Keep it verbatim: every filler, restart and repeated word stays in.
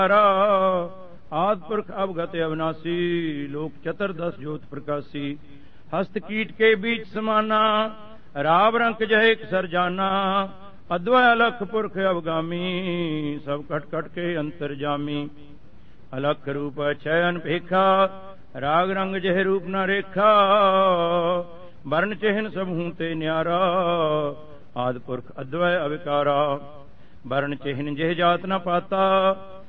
आद पुरख अवगत अविनाशी, लोक चतुर्दश ज्योत प्रकाशी। हस्त कीट के बीच समाना, राव रंक जहे सर जाना। अद्वय अलख पुरख अवगामी, सब कट कट के अंतरजामी। अलख रूप छय अनपेखा, राग रंग जह रूप न रेखा। वर्ण चिन्ह सब हूं ते न्यारा, आद पुरख अद्वय अविकारा। वर्ण चिन्ह जह जात न पाता,